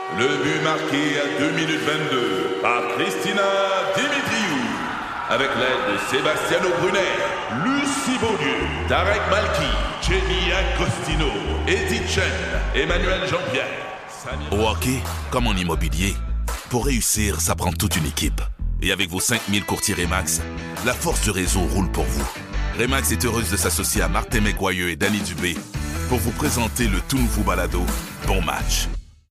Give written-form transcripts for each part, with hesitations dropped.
Le but marqué à 2 minutes 22 par Christina Dimitriou. Avec l'aide de Sebastiano Brunet, Lucie Beaulieu, Tarek Malki, Jenny Agostino, Eddie Chen, Emmanuel Jean-Pierre. Au hockey, comme en immobilier, pour réussir, ça prend toute une équipe. Et avec vos 5000 courtiers Remax, la force du réseau roule pour vous. Remax est heureuse de s'associer à Martin McGuire et Danny Dubé pour vous présenter le tout nouveau balado Bon Match.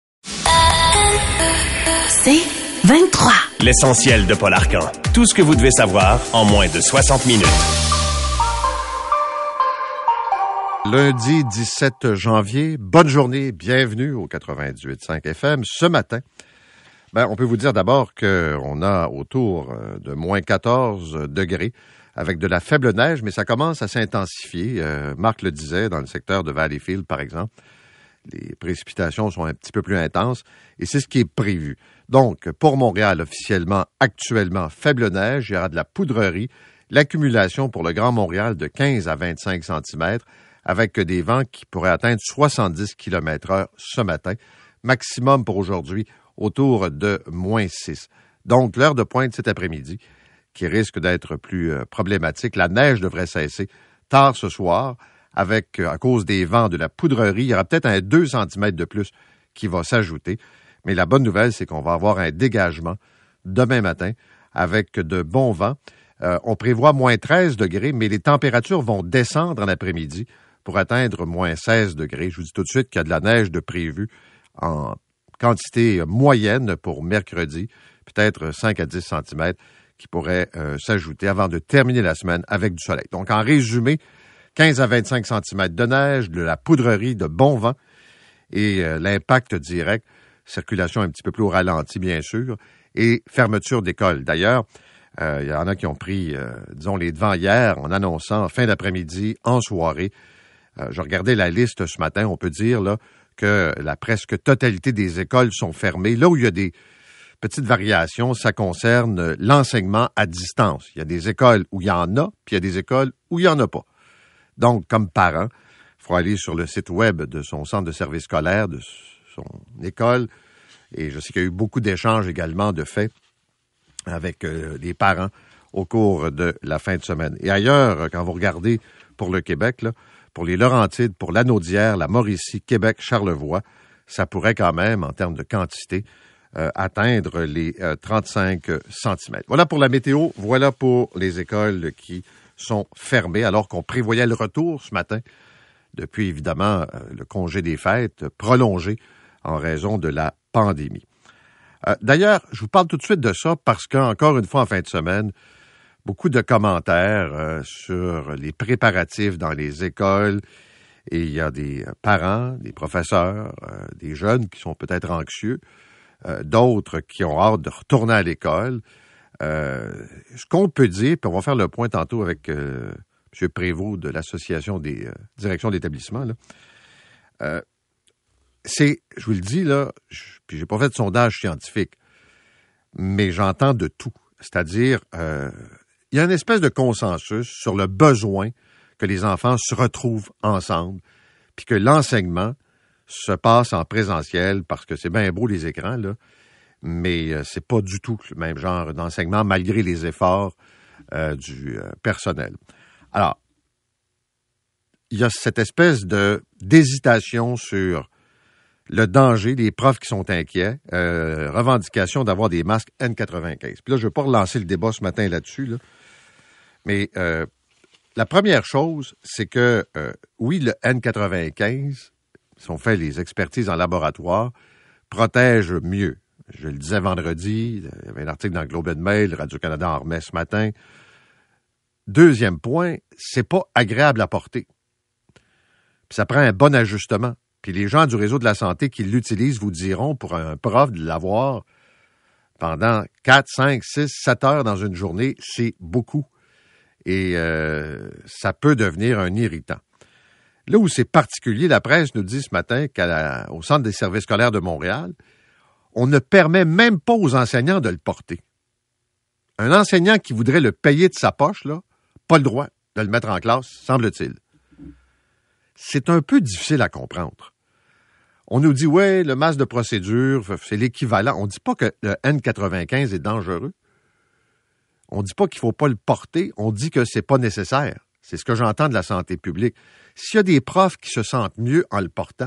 C'est 23. L'essentiel de Paul Arcan. Tout ce que vous devez savoir en moins de 60 minutes. Lundi 17 janvier, bonne journée, bienvenue au 98.5 FM. Ce matin, on peut vous dire d'abord qu'on a autour de moins 14 degrés avec de la faible neige, mais ça commence à s'intensifier. Marc le disait, dans le secteur de Valleyfield, par exemple, les précipitations sont un petit peu plus intenses et c'est ce qui est prévu. Donc, pour Montréal, officiellement, actuellement, faible neige, il y aura de la poudrerie, l'accumulation pour le Grand Montréal de 15 à 25 cm avec des vents qui pourraient atteindre 70 km/h ce matin. Maximum pour aujourd'hui, autour de moins 6. Donc, l'heure de pointe cet après-midi, qui risque d'être plus problématique. La neige devrait cesser tard ce soir, avec, à cause des vents, de la poudrerie. Il y aura peut-être un 2 cm de plus qui va s'ajouter. Mais la bonne nouvelle, c'est qu'on va avoir un dégagement demain matin avec de bons vents. On prévoit moins 13 degrés, mais les températures vont descendre en après-midi pour atteindre moins 16 degrés. Je vous dis tout de suite qu'il y a de la neige de prévu en quantité moyenne pour mercredi, peut-être 5 à 10 cm qui pourraient s'ajouter avant de terminer la semaine avec du soleil. Donc, en résumé, 15 à 25 cm de neige, de la poudrerie, de bons vents et l'impact direct, circulation un petit peu plus au ralenti, bien sûr, et fermeture d'école. D'ailleurs, il y en a qui ont pris, les devants hier en annonçant fin d'après-midi, en soirée. Je regardais la liste ce matin, on peut dire là que la presque totalité des écoles sont fermées. Là où il y a des petites variations, ça concerne l'enseignement à distance. Il y a des écoles où il y en a, puis il y a des écoles où il n'y en a pas. Donc, comme parent, il faut aller sur le site web de son centre de service scolaire, de son école, et je sais qu'il y a eu beaucoup d'échanges également de faits avec les parents au cours de la fin de semaine. Et ailleurs, quand vous regardez pour le Québec, là, pour les Laurentides, pour l'Anaudière, la Mauricie, Québec, Charlevoix, ça pourrait quand même, en termes de quantité, atteindre les 35 cm. Voilà pour la météo, voilà pour les écoles qui sont fermées, alors qu'on prévoyait le retour ce matin, depuis évidemment le congé des fêtes prolongé en raison de la pandémie. D'ailleurs, je vous parle tout de suite de ça parce qu'encore une fois en fin de semaine, beaucoup de commentaires sur les préparatifs dans les écoles et il y a des parents, des professeurs, des jeunes qui sont peut-être anxieux, d'autres qui ont hâte de retourner à l'école. Ce qu'on peut dire, puis on va faire le point tantôt avec M. Prévost de l'Association des directions d'établissement, là, c'est, je vous le dis, là, puis j'ai pas fait de sondage scientifique, mais j'entends de tout. C'est-à-dire, il y a une espèce de consensus sur le besoin que les enfants se retrouvent ensemble, puis que l'enseignement se passe en présentiel, parce que c'est bien beau les écrans, là, mais c'est pas du tout le même genre d'enseignement, malgré les efforts du personnel. Alors, il y a cette espèce d'hésitation sur le danger, les profs qui sont inquiets, revendication d'avoir des masques N95. Puis là, je ne veux pas relancer le débat ce matin là-dessus, là, mais la première chose, c'est que, oui, le N95, si on fait les expertises en laboratoire, protège mieux. Je le disais vendredi, il y avait un article dans le Globe and Mail, Radio-Canada en remet ce matin. Deuxième point, c'est pas agréable à porter. Puis ça prend un bon ajustement. Puis les gens du réseau de la santé qui l'utilisent vous diront, pour un prof, de l'avoir pendant 4, 5, 6, 7 heures dans une journée, c'est beaucoup. Et ça peut devenir un irritant. Là où c'est particulier, la presse nous dit ce matin qu'au Centre des services scolaires de Montréal, on ne permet même pas aux enseignants de le porter. Un enseignant qui voudrait le payer de sa poche, là, pas le droit de le mettre en classe, semble-t-il. C'est un peu difficile à comprendre. On nous dit, ouais, le masque de procédure, c'est l'équivalent. On ne dit pas que le N95 est dangereux. On ne dit pas qu'il ne faut pas le porter. On dit que c'est pas nécessaire. C'est ce que j'entends de la santé publique. S'il y a des profs qui se sentent mieux en le portant,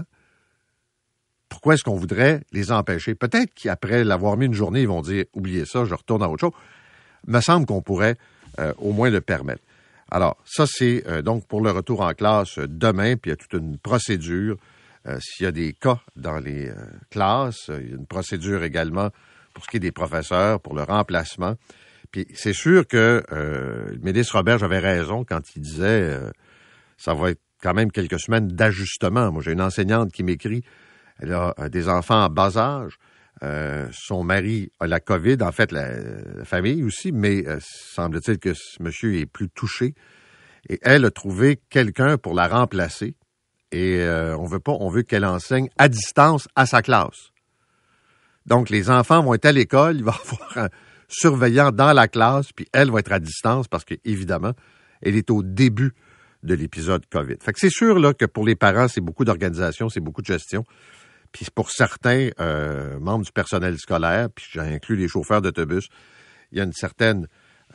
pourquoi est-ce qu'on voudrait les empêcher? Peut-être qu'après l'avoir mis une journée, ils vont dire, oubliez ça, je retourne à autre chose. Il me semble qu'on pourrait au moins le permettre. Alors, ça, c'est donc pour le retour en classe demain, puis il y a toute une procédure. S'il y a des cas dans les classes, il y a une procédure également pour ce qui est des professeurs, pour le remplacement. Puis c'est sûr que le ministre Robert avait raison quand il disait ça va être quand même quelques semaines d'ajustement. Moi, j'ai une enseignante qui m'écrit, elle a des enfants en bas âge, son mari a la COVID, en fait la famille aussi, mais semble-t-il que ce monsieur est plus touché. Et elle a trouvé quelqu'un pour la remplacer. Et on veut qu'elle enseigne à distance à sa classe. Donc, les enfants vont être à l'école, il va y avoir un surveillant dans la classe, puis elle va être à distance parce qu'évidemment, elle est au début de l'épisode COVID. Fait que c'est sûr là, que pour les parents, c'est beaucoup d'organisation, c'est beaucoup de gestion. Puis pour certains membres du personnel scolaire, puis j'inclus les chauffeurs d'autobus, il y a une certaine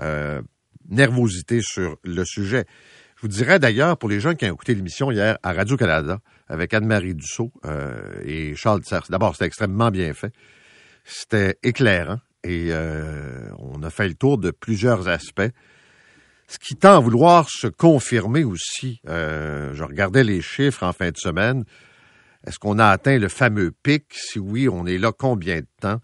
nervosité sur le sujet. Je vous dirais d'ailleurs, pour les gens qui ont écouté l'émission hier à Radio-Canada, avec Anne-Marie Dussault et Charles Tissère, d'abord, c'était extrêmement bien fait. C'était éclairant et on a fait le tour de plusieurs aspects. Ce qui tend à vouloir se confirmer aussi, je regardais les chiffres en fin de semaine. Est-ce qu'on a atteint le fameux pic? Si oui, on est là combien de temps?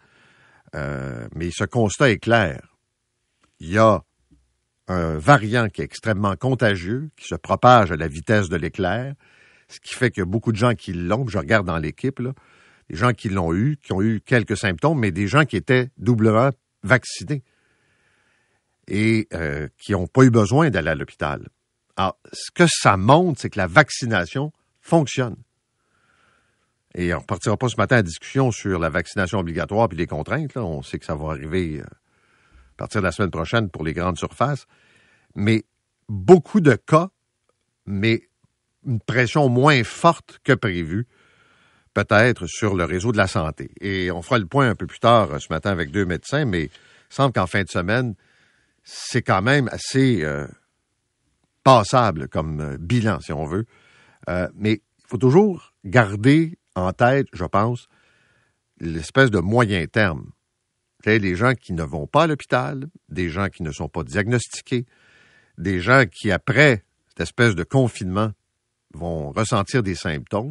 Mais ce constat est clair. Il y a un variant qui est extrêmement contagieux, qui se propage à la vitesse de l'éclair, ce qui fait qu'il y a beaucoup de gens qui l'ont, je regarde dans l'équipe, là, des gens qui l'ont eu, qui ont eu quelques symptômes, mais des gens qui étaient doublement vaccinés et qui n'ont pas eu besoin d'aller à l'hôpital. Alors, ce que ça montre, c'est que la vaccination fonctionne. Et on ne repartira pas ce matin à la discussion sur la vaccination obligatoire puis les contraintes. Là. On sait que ça va arriver à partir de la semaine prochaine pour les grandes surfaces. Mais beaucoup de cas, mais une pression moins forte que prévu, peut-être sur le réseau de la santé. Et on fera le point un peu plus tard ce matin avec 2 médecins, mais il semble qu'en fin de semaine, c'est quand même assez passable comme bilan, si on veut. Mais il faut toujours garder en tête, je pense, l'espèce de moyen terme. C'est les gens qui ne vont pas à l'hôpital, des gens qui ne sont pas diagnostiqués, des gens qui, après cette espèce de confinement, vont ressentir des symptômes.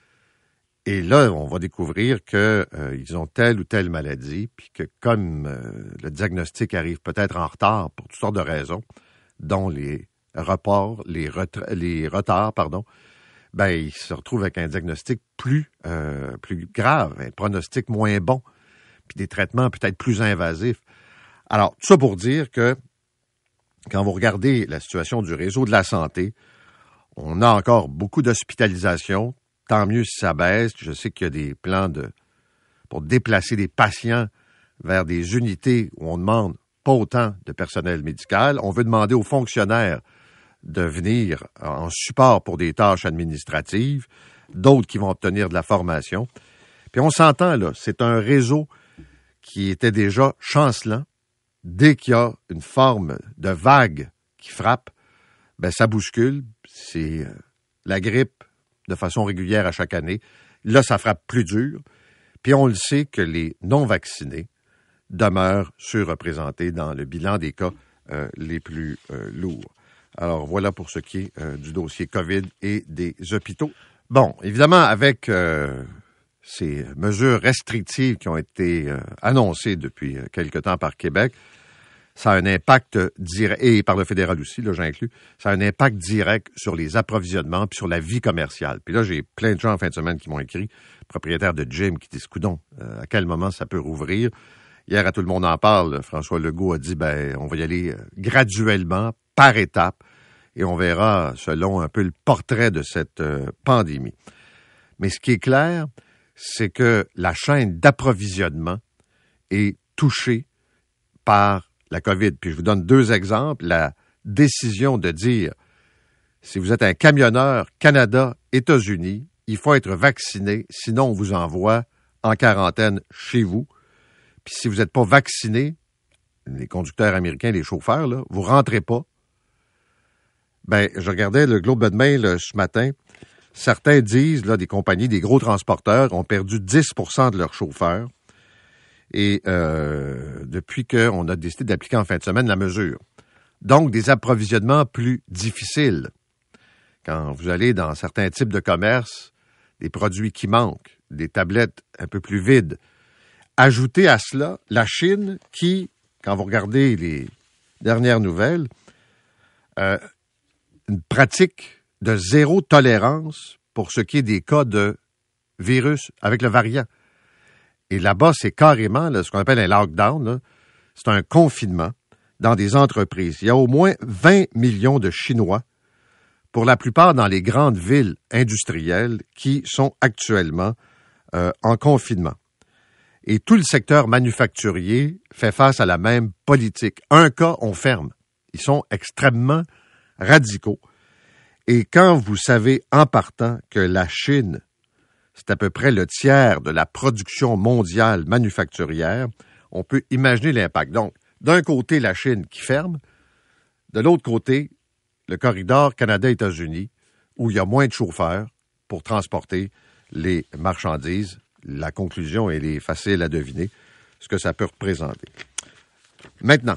Et là, on va découvrir qu'ils ont telle ou telle maladie, puis que comme le diagnostic arrive peut-être en retard pour toutes sortes de raisons, dont les retards, ben ils se retrouvent avec un diagnostic plus grave, un pronostic moins bon, puis des traitements peut-être plus invasifs. Alors, tout ça pour dire que quand vous regardez la situation du réseau de la santé, on a encore beaucoup d'hospitalisations. Tant mieux si ça baisse. Je sais qu'il y a des plans pour déplacer des patients vers des unités où on demande pas autant de personnel médical. On veut demander aux fonctionnaires de venir en support pour des tâches administratives, d'autres qui vont obtenir de la formation. Puis on s'entend, là, c'est un réseau qui était déjà chancelant. Dès qu'il y a une forme de vague qui frappe, ben ça bouscule. C'est la grippe de façon régulière à chaque année. Là, ça frappe plus dur. Puis on le sait que les non-vaccinés demeurent surreprésentés dans le bilan des cas les plus lourds. Alors, voilà pour ce qui est du dossier COVID et des hôpitaux. Bon, évidemment, avec ces mesures restrictives qui ont été annoncées depuis quelque temps par Québec, ça a un impact direct, et par le fédéral aussi, là j'inclus, ça a un impact direct sur les approvisionnements puis sur la vie commerciale. Puis là, j'ai plein de gens en fin de semaine qui m'ont écrit, propriétaires de gym, qui disent, coudonc, à quel moment ça peut rouvrir? Hier, à Tout le monde en parle, François Legault a dit, ben, on va y aller graduellement, par étapes, et on verra selon un peu le portrait de cette pandémie. Mais ce qui est clair, c'est que la chaîne d'approvisionnement est touchée par la COVID. Puis je vous donne 2 exemples. La décision de dire, si vous êtes un camionneur Canada, États-Unis, il faut être vacciné, sinon on vous envoie en quarantaine chez vous. Puis si vous n'êtes pas vacciné, les conducteurs américains, les chauffeurs, là, vous ne rentrez pas. Ben, je regardais le Globe and Mail ce matin. Certains disent, là, des compagnies, des gros transporteurs ont perdu 10% de leurs chauffeurs. Et depuis qu'on a décidé d'appliquer en fin de semaine la mesure. Donc, des approvisionnements plus difficiles. Quand vous allez dans certains types de commerces, des produits qui manquent, des tablettes un peu plus vides. Ajoutez à cela la Chine qui, quand vous regardez les dernières nouvelles, une pratique de zéro tolérance pour ce qui est des cas de virus avec le variant. Et là-bas, c'est carrément là, ce qu'on appelle un lockdown. Là. C'est un confinement dans des entreprises. Il y a au moins 20 millions de Chinois, pour la plupart dans les grandes villes industrielles, qui sont actuellement en confinement. Et tout le secteur manufacturier fait face à la même politique. Un cas, on ferme. Ils sont extrêmement radicaux. Et quand vous savez en partant que la Chine, c'est à peu près le tiers de la production mondiale manufacturière, on peut imaginer l'impact. Donc, d'un côté, la Chine qui ferme, de l'autre côté, le corridor Canada-États-Unis, où il y a moins de chauffeurs pour transporter les marchandises. La conclusion, elle est facile à deviner, ce que ça peut représenter. Maintenant,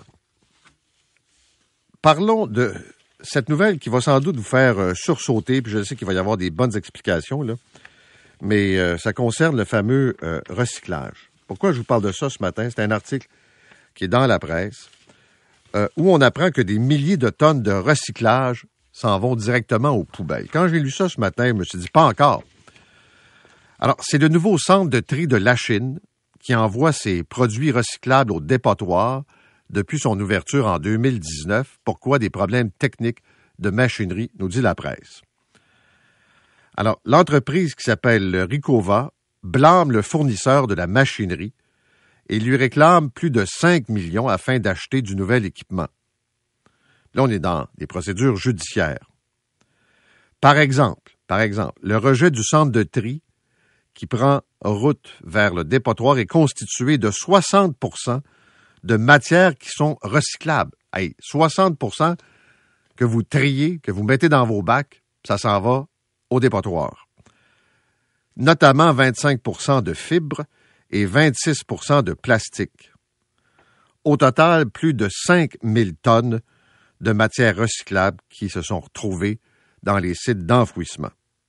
parlons de cette nouvelle qui va sans doute vous faire sursauter, puis je sais qu'il va y avoir des bonnes explications, là, mais ça concerne le fameux recyclage. Pourquoi je vous parle de ça ce matin? C'est un article qui est dans la presse, où on apprend que des milliers de tonnes de recyclage s'en vont directement aux poubelles. Quand j'ai lu ça ce matin, je me suis dit, pas encore. Alors, c'est le nouveau centre de tri de la Chine qui envoie ses produits recyclables au dépotoir depuis son ouverture en 2019. Pourquoi? Des problèmes techniques de machinerie, nous dit la presse. Alors, l'entreprise qui s'appelle Ricova blâme le fournisseur de la machinerie et lui réclame plus de 5 millions afin d'acheter du nouvel équipement. Là, on est dans des procédures judiciaires. Par exemple, le rejet du centre de tri qui prend route vers le dépotoir est constitué de 60% de matières qui sont recyclables. Hey, 60% que vous triez, que vous mettez dans vos bacs, ça s'en va au dépotoir. Notamment 25% de fibres et 26% de plastique. Au total, plus de 5000 tonnes de matières recyclables qui se sont retrouvées dans les sites d'enfouissement.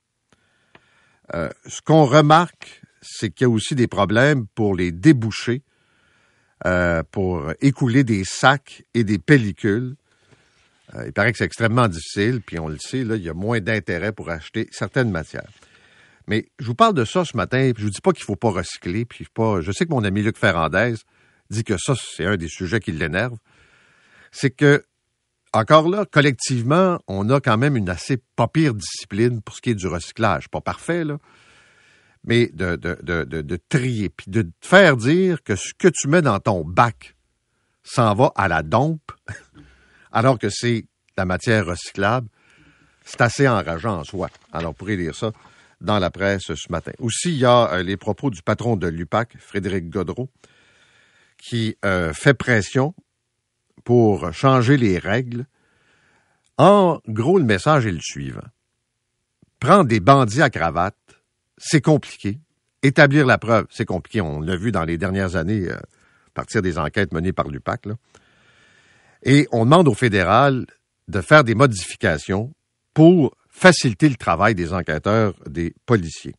Ce qu'on remarque, c'est qu'il y a aussi des problèmes pour les débouchés, pour écouler des sacs et des pellicules. Il paraît que c'est extrêmement difficile, puis on le sait, là, il y a moins d'intérêt pour acheter certaines matières. Mais je vous parle de ça ce matin, puis je vous dis pas qu'il faut pas recycler, puis pas. Je sais que mon ami Luc Ferrandez dit que ça, c'est un des sujets qui l'énerve. C'est que, encore là, collectivement, on a quand même une assez pas pire discipline pour ce qui est du recyclage. Pas parfait, là, mais de trier, puis de te faire dire que ce que tu mets dans ton bac s'en va à la dompe, alors que c'est la matière recyclable, c'est assez enrageant en soi. Alors, vous pourrez lire ça dans la presse ce matin. Aussi, il y a les propos du patron de l'UPAC, Frédéric Gaudreault, qui fait pression pour changer les règles. En gros, le message est le suivant. Prendre des bandits à cravate, c'est compliqué. Établir la preuve, c'est compliqué. On l'a vu dans les dernières années, à partir des enquêtes menées par l'UPAC, là. Et on demande au fédéral de faire des modifications pour faciliter le travail des enquêteurs, des policiers.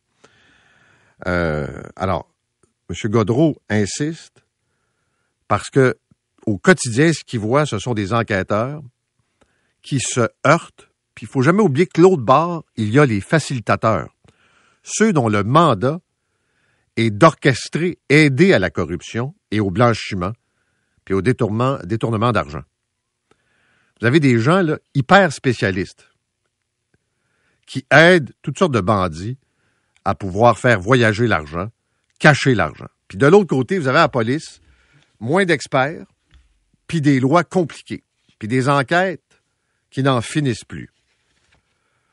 Alors, M. Gaudreault insiste parce que au quotidien, ce qu'il voit, ce sont des enquêteurs qui se heurtent. Puis il ne faut jamais oublier que l'autre bord, il y a les facilitateurs. Ceux dont le mandat est d'orchestrer, aider à la corruption et au blanchiment, puis au détournement d'argent. Vous avez des gens là, hyper spécialistes qui aident toutes sortes de bandits à pouvoir faire voyager l'argent, cacher l'argent. Puis de l'autre côté, vous avez la police, moins d'experts, puis des lois compliquées, puis des enquêtes qui n'en finissent plus.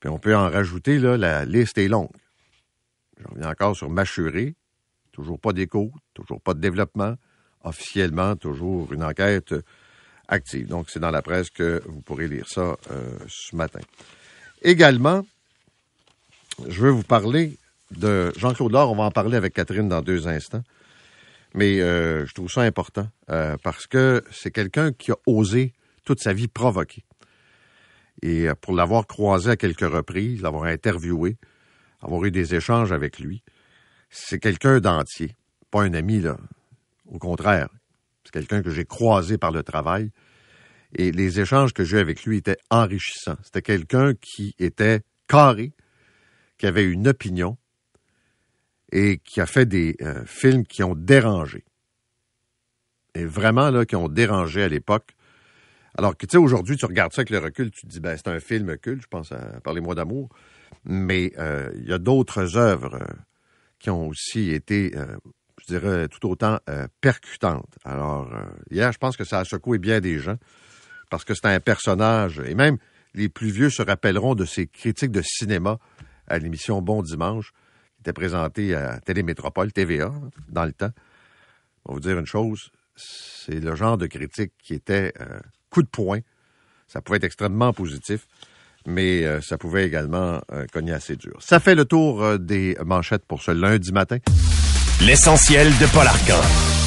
Puis on peut en rajouter, là, la liste est longue. Je reviens encore sur Machuré. Toujours pas d'écho, toujours pas de développement. Officiellement, toujours une enquête active. Donc, c'est dans la presse que vous pourrez lire ça ce matin. Également, je veux vous parler de Jean-Claude Lard. On va en parler avec Catherine dans 2 instants. Mais je trouve ça important parce que c'est quelqu'un qui a osé toute sa vie provoquer. Et pour l'avoir croisé à quelques reprises, l'avoir interviewé, avoir eu des échanges avec lui, c'est quelqu'un d'entier. Pas un ami, là. Au contraire, c'est quelqu'un que j'ai croisé par le travail. Et les échanges que j'ai eu avec lui étaient enrichissants. C'était quelqu'un qui était carré, qui avait une opinion et qui a fait des films qui ont dérangé. Et vraiment, là, qui ont dérangé à l'époque. Alors que, tu sais, aujourd'hui, tu regardes ça avec le recul, tu te dis, ben, c'est un film culte, je pense à Parlez-moi d'amour. Mais il y a d'autres œuvres qui ont aussi été, je dirais, tout autant percutantes. Alors, hier, je pense que ça a secoué bien des gens parce que c'est un personnage, et même les plus vieux se rappelleront de ses critiques de cinéma à l'émission Bon Dimanche, qui était présentée à Télémétropole, TVA, dans le temps. On va vous dire une chose, c'est le genre de critique qui était coup de poing. Ça pouvait être extrêmement positif, mais ça pouvait également cogner assez dur. Ça fait le tour des manchettes pour ce lundi matin. L'essentiel de Paul Arcan.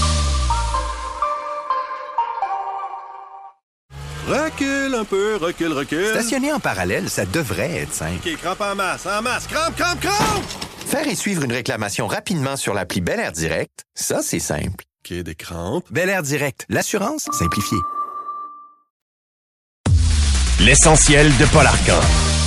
Recule un peu, recule. Stationner en parallèle, ça devrait être simple. OK, crampe en masse, crampe! Faire et suivre une réclamation rapidement sur l'appli Bel Air Direct, ça, c'est simple. OK, des crampes. Bel Air Direct, l'assurance simplifiée. L'essentiel de Paul Arcan.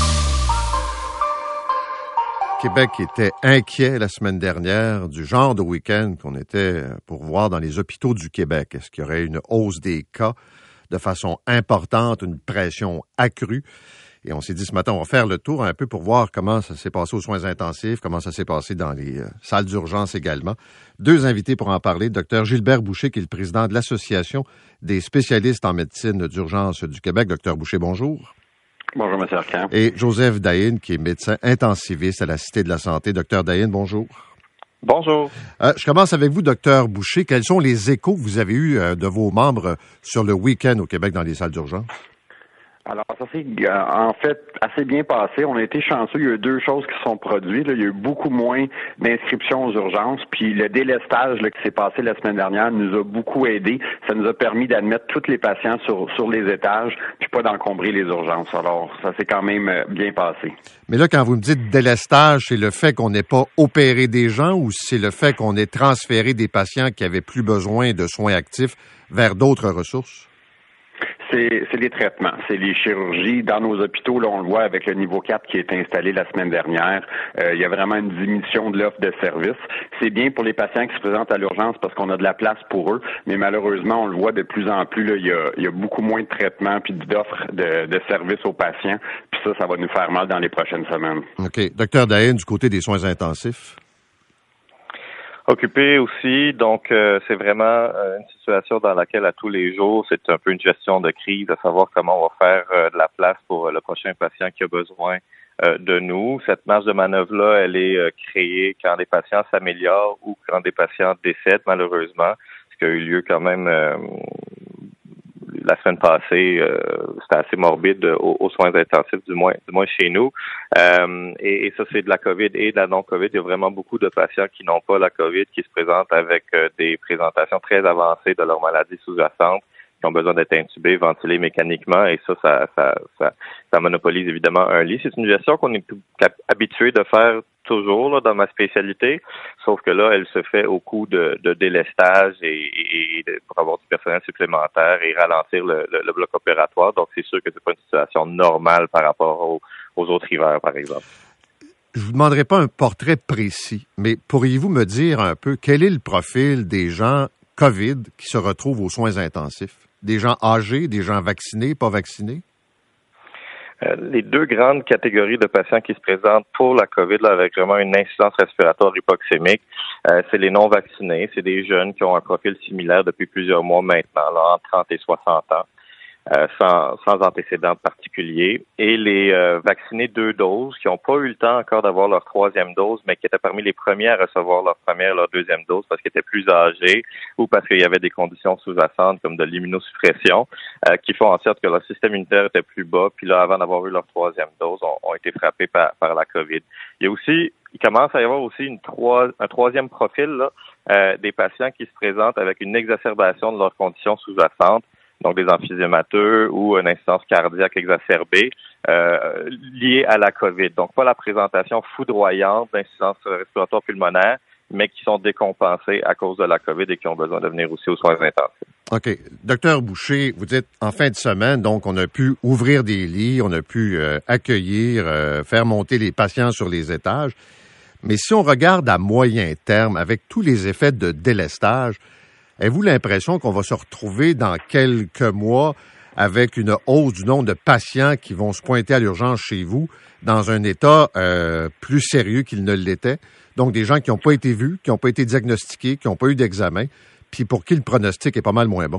Québec était inquiet la semaine dernière du genre de week-end qu'on était pour voir dans les hôpitaux du Québec. Est-ce qu'il y aurait une hausse des cas de façon importante, une pression accrue? Et on s'est dit ce matin, on va faire le tour un peu pour voir comment ça s'est passé aux soins intensifs, comment ça s'est passé dans les salles d'urgence également. 2 invités pour en parler. Dr Gilbert Boucher, qui est le président de l'Association des spécialistes en médecine d'urgence du Québec. Dr Boucher, bonjour. Bonjour, M. Arcan. Et Joseph Dahin, qui est médecin intensiviste à la Cité de la Santé. Dr Dahin, bonjour. Bonjour. Je commence avec vous, Dr Boucher. Quels sont les échos que vous avez eus de vos membres sur le week-end au Québec dans les salles d'urgence? Alors, ça s'est en fait assez bien passé. On a été chanceux. Il y a eu 2 choses qui se sont produites. Là. Il y a eu beaucoup moins d'inscriptions aux urgences. Puis le délestage là, qui s'est passé la semaine dernière nous a beaucoup aidé. Ça nous a permis d'admettre tous les patients sur les étages, puis pas d'encombrer les urgences. Alors, ça s'est quand même bien passé. Mais là, quand vous me dites délestage, c'est le fait qu'on n'ait pas opéré des gens ou c'est le fait qu'on ait transféré des patients qui avaient plus besoin de soins actifs vers d'autres ressources? C'est les traitements, c'est les chirurgies. Dans nos hôpitaux, là, on le voit avec le niveau 4 qui a été installé la semaine dernière. Il y a vraiment une diminution de l'offre de services. C'est bien pour les patients qui se présentent à l'urgence parce qu'on a de la place pour eux, mais malheureusement, on le voit de plus en plus, là, il y a beaucoup moins de traitements puis d'offres de services aux patients. Puis ça va nous faire mal dans les prochaines semaines. OK. Docteur Dahin, du côté des soins intensifs? Occupé aussi, donc c'est vraiment une situation dans laquelle à tous les jours, c'est un peu une gestion de crise, à savoir comment on va faire de la place pour le prochain patient qui a besoin de nous. Cette marge de manœuvre-là, elle est créée quand les patients s'améliorent ou quand des patients décèdent, malheureusement, ce qui a eu lieu quand même la semaine passée, c'était assez morbide aux soins intensifs, du moins chez nous. Et ça, c'est de la COVID et de la non-COVID. Il y a vraiment beaucoup de patients qui n'ont pas la COVID, qui se présentent avec des présentations très avancées de leur maladie sous-jacente, qui ont besoin d'être intubés, ventilés mécaniquement, et ça monopolise évidemment un lit. C'est une gestion qu'on est habitué de faire toujours là, dans ma spécialité, sauf que là, elle se fait au coût de délestage et pour avoir du personnel supplémentaire et ralentir le bloc opératoire. Donc, c'est sûr que c'est pas une situation normale par rapport aux autres hivers, par exemple. Je vous demanderai pas un portrait précis, mais pourriez-vous me dire un peu quel est le profil des gens COVID qui se retrouvent aux soins intensifs? Des gens âgés, des gens vaccinés, pas vaccinés? Les 2 grandes catégories de patients qui se présentent pour la COVID, là, avec vraiment une insuffisance respiratoire hypoxémique, c'est les non-vaccinés. C'est des jeunes qui ont un profil similaire depuis plusieurs mois maintenant, là, entre 30 et 60 ans. sans antécédent particulier. Et les vaccinés 2 doses qui n'ont pas eu le temps encore d'avoir leur 3e dose, mais qui étaient parmi les premiers à recevoir leur 2e dose parce qu'ils étaient plus âgés ou parce qu'il y avait des conditions sous-jacentes comme de l'immunosuppression qui font en sorte que leur système immunitaire était plus bas. Puis là, avant d'avoir eu leur 3e dose, ont été frappés par la COVID. Il commence à y avoir aussi un 3e profil là, des patients qui se présentent avec une exacerbation de leurs conditions sous-jacentes, donc des emphysémateux ou une insuffisance cardiaque exacerbée liée à la COVID. Donc, pas la présentation foudroyante d'insuffisance respiratoire pulmonaire, mais qui sont décompensés à cause de la COVID et qui ont besoin de venir aussi aux soins intensifs. OK. Docteur Boucher, vous dites en fin de semaine, donc on a pu ouvrir des lits, on a pu accueillir, faire monter les patients sur les étages. Mais si on regarde à moyen terme, avec tous les effets de délestage, avez-vous l'impression qu'on va se retrouver dans quelques mois avec une hausse du nombre de patients qui vont se pointer à l'urgence chez vous dans un état plus sérieux qu'il ne l'était? Donc, des gens qui n'ont pas été vus, qui n'ont pas été diagnostiqués, qui n'ont pas eu d'examen, puis pour qui le pronostic est pas mal moins bon.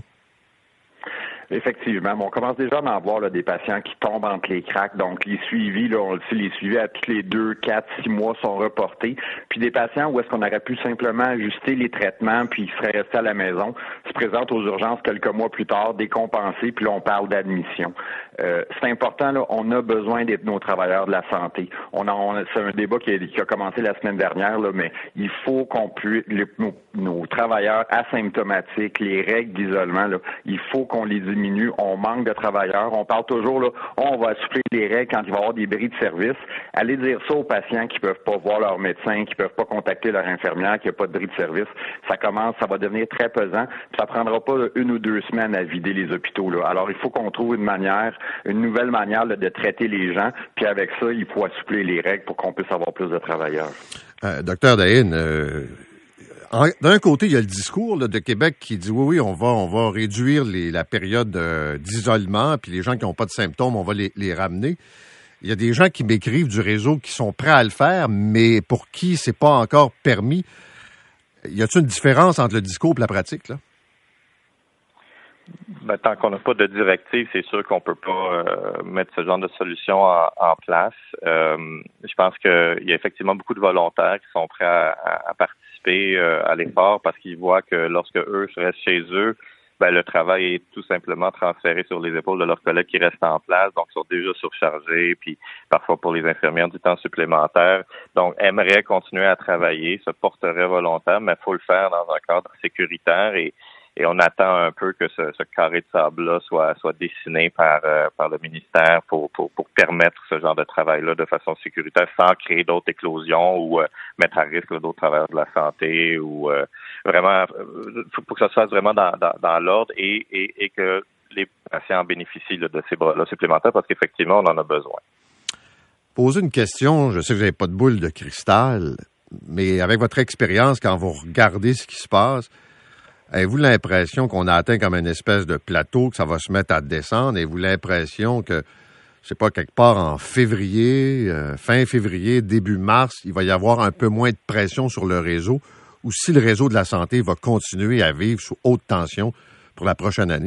Effectivement, on commence déjà à en voir là, des patients qui tombent entre les cracks. Donc, les suivis, là, on le sait, les suivis à tous les 2, 4, 6 mois sont reportés. Puis des patients où est-ce qu'on aurait pu simplement ajuster les traitements puis ils seraient restés à la maison, se présentent aux urgences quelques mois plus tard, décompensés, puis là, on parle d'admission. C'est important, là, on a besoin de nos travailleurs de la santé. C'est un débat qui a commencé la semaine dernière, là, mais il faut qu'on puisse, nos travailleurs asymptomatiques, les règles d'isolement, là, il faut qu'on les diminue. On manque de travailleurs. On parle toujours, là, on va assouplir les règles quand il va y avoir des bris de service. Allez dire ça aux patients qui peuvent pas voir leur médecin, qui peuvent pas contacter leur infirmière, qui a pas de bris de service. Ça va devenir très pesant. Ça prendra pas 1 ou 2 semaines à vider les hôpitaux, là. Alors, il faut qu'on trouve une nouvelle manière là, de traiter les gens. Puis avec ça, il faut assouplir les règles pour qu'on puisse avoir plus de travailleurs. Docteur Dahin, d'un côté, il y a le discours là, de Québec qui dit oui, on va réduire la période d'isolement, puis les gens qui n'ont pas de symptômes, on va les ramener. Il y a des gens qui m'écrivent du réseau qui sont prêts à le faire, mais pour qui c'est pas encore permis. Y a-t-il une différence entre le discours et la pratique, là? Ben, tant qu'on n'a pas de directive, c'est sûr qu'on peut pas mettre ce genre de solution en place. Je pense qu'il y a effectivement beaucoup de volontaires qui sont prêts à participer à l'effort parce qu'ils voient que lorsque eux restent chez eux, ben, le travail est tout simplement transféré sur les épaules de leurs collègues qui restent en place, donc ils sont déjà surchargés, puis parfois pour les infirmières du temps supplémentaire. Donc, aimeraient continuer à travailler, se porteraient volontaires, mais il faut le faire dans un cadre sécuritaire et on attend un peu que ce carré de sable-là soit dessiné par le ministère pour permettre ce genre de travail-là de façon sécuritaire sans créer d'autres éclosions ou mettre à risque d'autres travailleurs de la santé ou vraiment pour que ça se fasse vraiment dans l'ordre et que les patients bénéficient là, de ces bras-là supplémentaires parce qu'effectivement, on en a besoin. Poser une question, je sais que vous n'avez pas de boule de cristal, mais avec votre expérience, quand vous regardez ce qui se passe, avez-vous l'impression qu'on a atteint comme une espèce de plateau, que ça va se mettre à descendre? Avez-vous l'impression que, je sais pas, quelque part en février, fin février, début mars, il va y avoir un peu moins de pression sur le réseau? Ou si le réseau de la santé va continuer à vivre sous haute tension pour la prochaine année?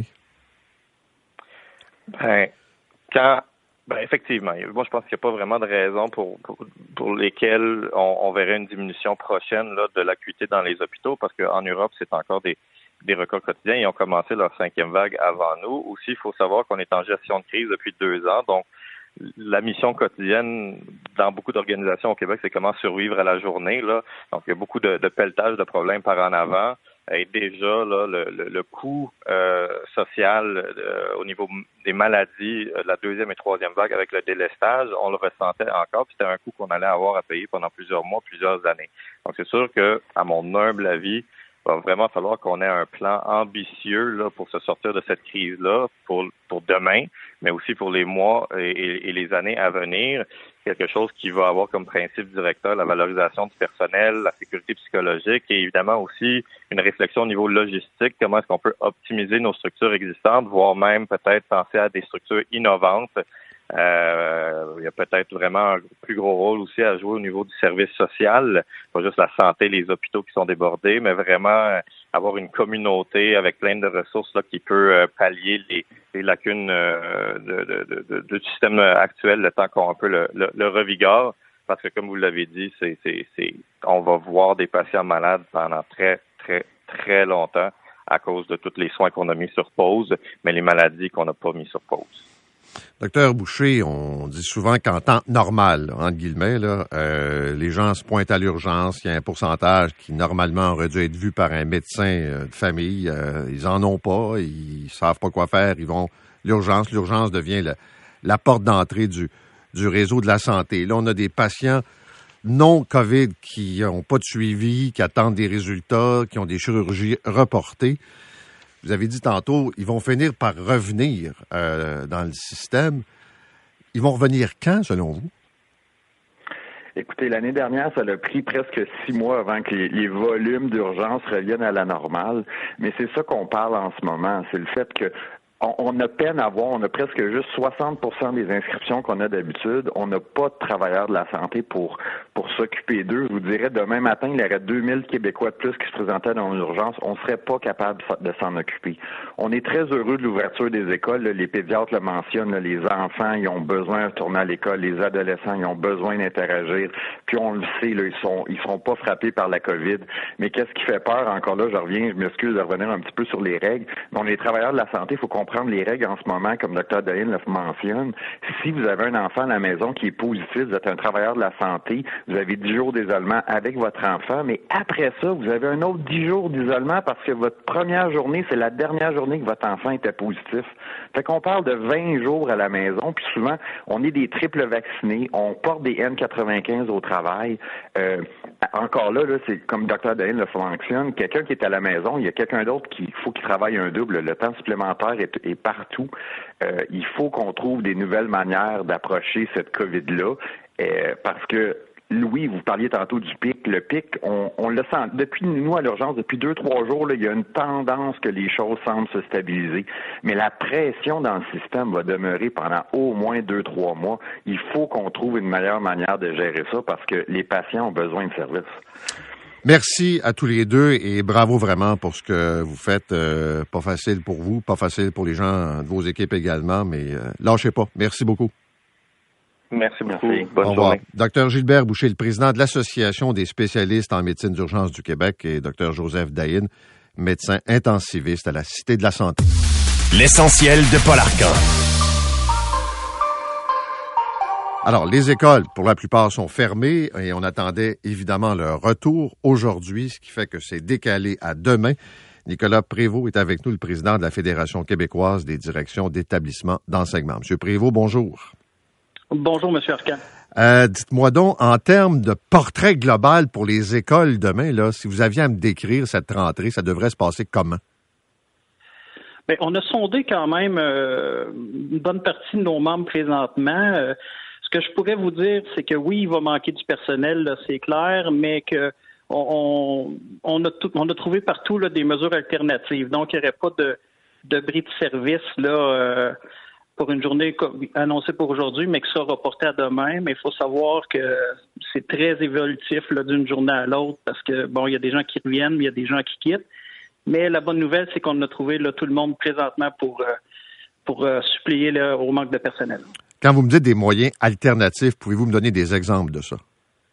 Effectivement. Moi, je pense qu'il n'y a pas vraiment de raison pour lesquelles on verrait une diminution prochaine là, de l'acuité dans les hôpitaux, parce qu'en Europe, c'est encore des records quotidiens. Ils ont commencé leur 5e vague avant nous. Aussi, il faut savoir qu'on est en gestion de crise depuis 2 ans. Donc, la mission quotidienne dans beaucoup d'organisations au Québec, c'est comment survivre à la journée, là. Donc, il y a beaucoup de pelletage de problèmes par en avant. Et déjà, là, le coût social au niveau des maladies, la 2e et 3e vague avec le délestage, on le ressentait encore. Puis c'était un coût qu'on allait avoir à payer pendant plusieurs mois, plusieurs années. Donc, c'est sûr que, à mon humble avis, il va vraiment falloir qu'on ait un plan ambitieux là pour se sortir de cette crise-là pour demain, mais aussi pour les mois et les années à venir. Quelque chose qui va avoir comme principe directeur la valorisation du personnel, la sécurité psychologique et évidemment aussi une réflexion au niveau logistique. Comment est-ce qu'on peut optimiser nos structures existantes, voire même peut-être penser à des structures innovantes. Il y a peut-être vraiment un plus gros rôle aussi à jouer au niveau du service social, pas juste la santé, les hôpitaux qui sont débordés, mais vraiment avoir une communauté avec plein de ressources là, qui peut pallier les lacunes du système actuel le temps qu'on un peu le revigore. Parce que comme vous l'avez dit, on va voir des patients malades pendant très, très, très longtemps à cause de tous les soins qu'on a mis sur pause, mais les maladies qu'on n'a pas mis sur pause. Docteur Boucher, on dit souvent qu'en temps normal, entre guillemets, là, les gens se pointent à l'urgence. Il y a un pourcentage qui, normalement, aurait dû être vu par un médecin de famille. Ils en ont pas, ils savent pas quoi faire, ils vont l'urgence. L'urgence devient la porte d'entrée du réseau de la santé. Là, on a des patients non-COVID qui n'ont pas de suivi, qui attendent des résultats, qui ont des chirurgies reportées. Vous avez dit tantôt, ils vont finir par revenir dans le système. Ils vont revenir quand, selon vous? Écoutez, l'année dernière, ça a pris presque 6 mois avant que les volumes d'urgence reviennent à la normale. Mais c'est ça qu'on parle en ce moment. C'est le fait que on a peine à voir, on a presque juste 60% des inscriptions qu'on a d'habitude. On n'a pas de travailleurs de la santé pour s'occuper d'eux. Je vous dirais, demain matin, il y aurait 2000 Québécois de plus qui se présentaient dans l'urgence. On ne serait pas capable de s'en occuper. On est très heureux de l'ouverture des écoles. Les pédiatres le mentionnent. Les enfants, ils ont besoin de retourner à l'école. Les adolescents, ils ont besoin d'interagir. Puis on le sait, là, ils seront pas frappés par la COVID. Mais qu'est-ce qui fait peur? Encore là, je m'excuse de revenir un petit peu sur les règles. Bon, les travailleurs de la santé, il faut comprendre les règles en ce moment, comme Dr. Dayen le mentionne. Si vous avez un enfant à la maison qui est positif, vous êtes un travailleur de la santé, vous avez 10 jours d'isolement avec votre enfant, mais après ça, vous avez un autre 10 jours d'isolement parce que votre première journée, c'est la dernière journée que votre enfant était positif. Fait qu'on parle de 20 jours à la maison, puis souvent, on est des triples vaccinés, on porte des N95 au travail. Encore là, c'est comme Dr. Dayen le mentionne, quelqu'un qui est à la maison, il y a quelqu'un d'autre qui faut qu'il travaille un double. Le temps supplémentaire est partout. Il faut qu'on trouve des nouvelles manières d'approcher cette COVID-là parce que Louis, vous parliez tantôt du pic. Le pic, on le sent. Depuis nous, à l'urgence, depuis 2-3 jours, là, il y a une tendance que les choses semblent se stabiliser. Mais la pression dans le système va demeurer pendant au moins 2-3 mois. Il faut qu'on trouve une meilleure manière de gérer ça parce que les patients ont besoin de services. Merci à tous les deux et bravo vraiment pour ce que vous faites. Pas facile pour vous, pas facile pour les gens de vos équipes également, mais lâchez pas. Merci beaucoup. Merci beaucoup. Merci. Bonne Au revoir. journée. Dr. Gilbert Boucher, le président de l'Association des spécialistes en médecine d'urgence du Québec, et Dr. Joseph Dayen, médecin intensiviste à la Cité de la Santé. L'essentiel de Paul Arcan. Alors, les écoles, pour la plupart, sont fermées et on attendait évidemment leur retour aujourd'hui, ce qui fait que c'est décalé à demain. Nicolas Prévost est avec nous, le président de la Fédération québécoise des directions d'établissements d'enseignement. Monsieur Prévost, bonjour. Bonjour, M. Arcan. Dites-moi donc, en termes de portrait global pour les écoles demain, là, si vous aviez à me décrire cette rentrée, ça devrait se passer comment? Bien, on a sondé quand même une bonne partie de nos membres présentement. Ce que je pourrais vous dire, c'est que oui, il va manquer du personnel, là, c'est clair, mais que on a trouvé partout là, des mesures alternatives. Donc, il n'y aurait pas de bris de service là. Pour une journée annoncée pour aujourd'hui, mais qui sera reportée à demain. Mais il faut savoir que c'est très évolutif là, d'une journée à l'autre parce que, bon, il y a des gens qui reviennent, mais il y a des gens qui quittent. Mais la bonne nouvelle, c'est qu'on a trouvé là, tout le monde présentement pour suppléer là, au manque de personnel. Quand vous me dites des moyens alternatifs, pouvez-vous me donner des exemples de ça?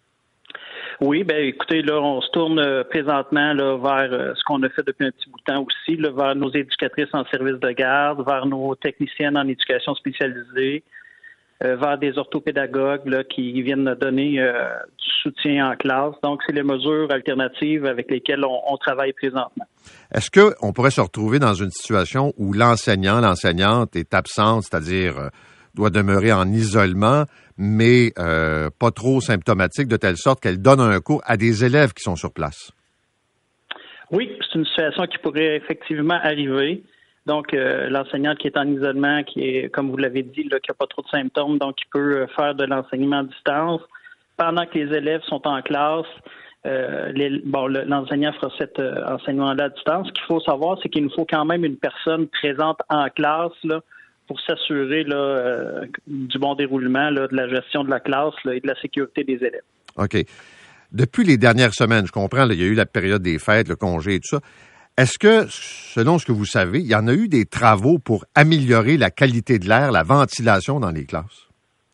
Oui, bien écoutez, là, on se tourne présentement là, vers ce qu'on a fait depuis un petit bout de temps aussi, là, vers nos éducatrices en service de garde, vers nos techniciennes en éducation spécialisée, vers des orthopédagogues là, qui viennent donner du soutien en classe. Donc, c'est les mesures alternatives avec lesquelles on travaille présentement. Est-ce qu'on pourrait se retrouver dans une situation où l'enseignante est absente, c'est-à-dire doit demeurer en isolement, mais pas trop symptomatique, de telle sorte qu'elle donne un cours à des élèves qui sont sur place? Oui, c'est une situation qui pourrait effectivement arriver. Donc, l'enseignante qui est en isolement, qui est, comme vous l'avez dit, là, qui n'a pas trop de symptômes, donc qui peut faire de l'enseignement à distance. Pendant que les élèves sont en classe, l'enseignant fera cet enseignement-là à distance. Ce qu'il faut savoir, c'est qu'il nous faut quand même une personne présente en classe là, pour s'assurer là, du bon déroulement là, de la gestion de la classe là, et de la sécurité des élèves. OK. Depuis les dernières semaines, je comprends, là, il y a eu la période des fêtes, le congé et tout ça. Est-ce que, selon ce que vous savez, il y en a eu des travaux pour améliorer la qualité de l'air, la ventilation dans les classes?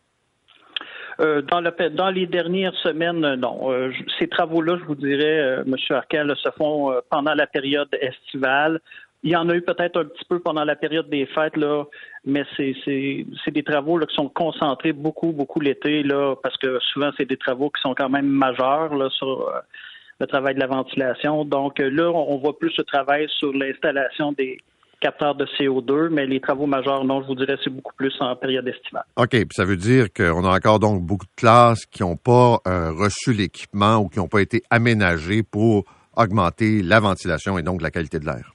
Dans les dernières semaines, non. Ces travaux-là, je vous dirais, M. Arcan, là, se font pendant la période estivale. Il y en a eu peut-être un petit peu pendant la période des fêtes, là, mais c'est des travaux là, qui sont concentrés beaucoup l'été, là, parce que souvent, c'est des travaux qui sont quand même majeurs là, sur le travail de la ventilation. Donc là, on voit plus ce travail sur l'installation des capteurs de CO2, mais les travaux majeurs, non, je vous dirais, c'est beaucoup plus en période estivale. OK, puis ça veut dire qu'on a encore donc beaucoup de classes qui n'ont pas reçu l'équipement ou qui n'ont pas été aménagées pour augmenter la ventilation et donc la qualité de l'air.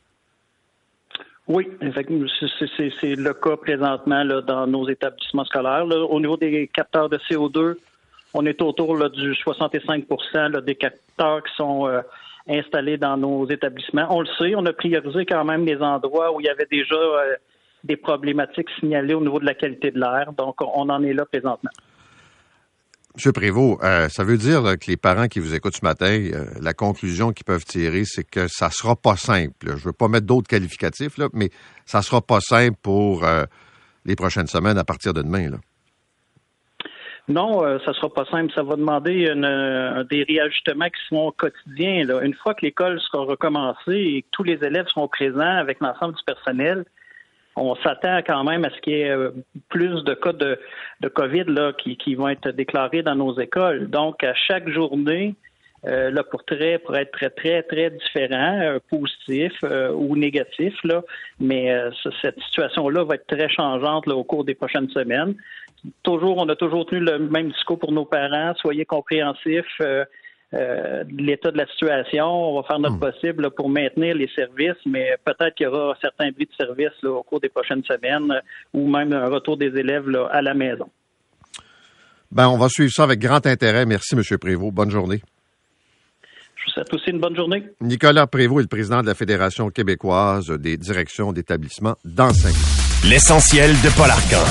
Oui, effectivement, c'est le cas présentement là, dans nos établissements scolaires. Là. Au niveau des capteurs de CO2, on est autour là, du 65 là, des capteurs qui sont installés dans nos établissements. On le sait, on a priorisé quand même les endroits où il y avait déjà des problématiques signalées au niveau de la qualité de l'air. Donc, on en est là présentement. M. Prévost, ça veut dire là, que les parents qui vous écoutent ce matin, la conclusion qu'ils peuvent tirer, c'est que ça sera pas simple. Je ne veux pas mettre d'autres qualificatifs, là, mais ça sera pas simple pour les prochaines semaines à partir de demain, là. Non, ça sera pas simple. Ça va demander des réajustements qui seront quotidiens. Là. Une fois que l'école sera recommencée et que tous les élèves seront présents avec l'ensemble du personnel, on s'attend quand même à ce qu'il y ait plus de cas de COVID là, qui vont être déclarés dans nos écoles. Donc, à chaque journée, le portrait pourrait être très, très, très différent, positif ou négatif. Là. Mais cette situation-là va être très changeante là, au cours des prochaines semaines. On a toujours tenu le même discours pour nos parents. Soyez compréhensifs de l'état de la situation. On va faire notre possible là, pour maintenir les services, mais peut-être qu'il y aura certains bris de service là, au cours des prochaines semaines ou même un retour des élèves là, à la maison. Ben, on va suivre ça avec grand intérêt. Merci, M. Prévost. Bonne journée. Je vous souhaite aussi une bonne journée. Nicolas Prévost est le président de la Fédération québécoise des directions d'établissements d'enseignement. L'essentiel de Paul Arcan.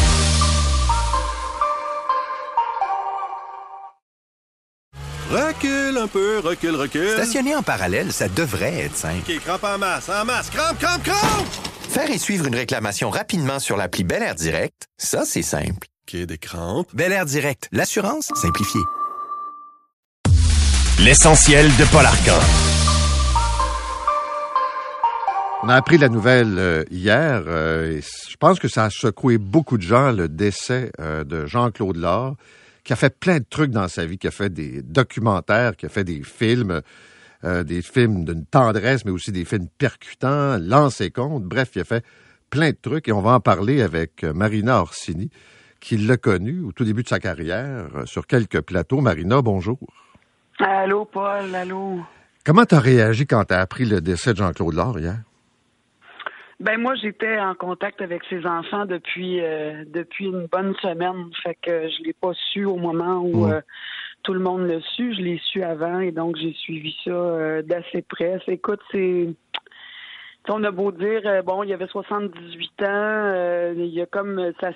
Recule un peu, recule. Stationner en parallèle, ça devrait être simple. OK, crampe en masse, crampe! Faire et suivre une réclamation rapidement sur l'appli Bel Air Direct, ça, c'est simple. OK, des crampes. Bel Air Direct, l'assurance simplifiée. L'essentiel de Paul Arcan. On a appris la nouvelle hier. Et je pense que ça a secoué beaucoup de gens, le décès de Jean-Claude Lard, qui a fait plein de trucs dans sa vie, qui a fait des documentaires, qui a fait des films d'une tendresse, mais aussi des films percutants, Lancez compte. Bref, il a fait plein de trucs et on va en parler avec Marina Orsini, qui l'a connu au tout début de sa carrière sur quelques plateaux. Marina, bonjour. Allô, Paul, allô. Comment tu as réagi quand tu as appris le décès de Jean-Claude Lard hier? Ben moi, j'étais en contact avec ses enfants depuis une bonne semaine. Fait que je l'ai pas su au moment où tout le monde l'a su. Je l'ai su avant et donc j'ai suivi ça d'assez près. Écoute, on a beau dire, il y avait 78 ans, il y a comme, ça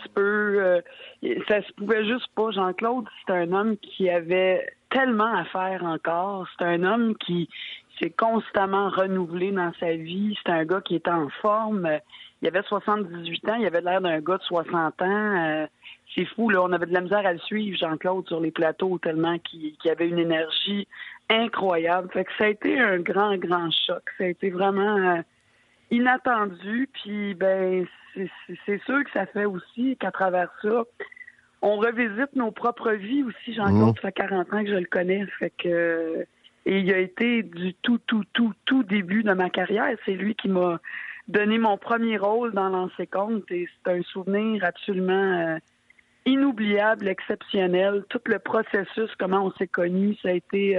se pouvait juste pas. Jean-Claude, c'est un homme qui avait tellement à faire encore. C'est un homme qui s'est constamment renouvelé dans sa vie. C'est un gars qui était en forme. Il avait 78 ans, il avait l'air d'un gars de 60 ans. C'est fou, là. On avait de la misère à le suivre, Jean-Claude, sur les plateaux, tellement qu'il avait une énergie incroyable. Fait que ça a été un grand, grand choc. Ça a été vraiment inattendu. Puis, c'est sûr que ça fait aussi qu'à travers ça, on revisite nos propres vies aussi. Jean-Claude, ça fait 40 ans que je le connais. Fait que... Et il a été du tout début de ma carrière. C'est lui qui m'a donné mon premier rôle dans Lancez compte. Et c'est un souvenir absolument inoubliable, exceptionnel. Tout le processus, comment on s'est connus, ça a été,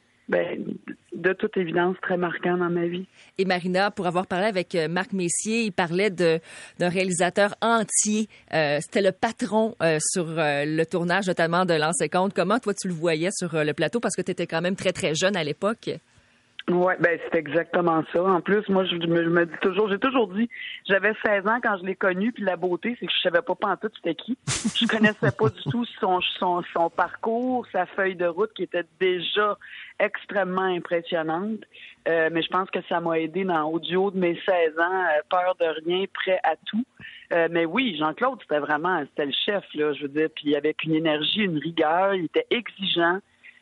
de toute évidence, très marquant dans ma vie. Et Marina, pour avoir parlé avec Marc Messier, il parlait d'un réalisateur entier. C'était le patron sur le tournage, notamment de Lancez compte. Comment, toi, tu le voyais sur le plateau? Parce que tu étais quand même très, très jeune à l'époque. Oui, ben c'est exactement ça. En plus, moi, je me dis toujours, j'ai toujours dit, j'avais 16 ans quand je l'ai connu, puis la beauté, c'est que je savais pas pantoute c'était qui. Je connaissais pas du tout son parcours, sa feuille de route qui était déjà extrêmement impressionnante. Mais je pense que ça m'a aidé au duo de mes 16 ans, peur de rien, prêt à tout. Mais oui, Jean-Claude, c'était le chef, là, je veux dire, puis avec une énergie, une rigueur, il était exigeant.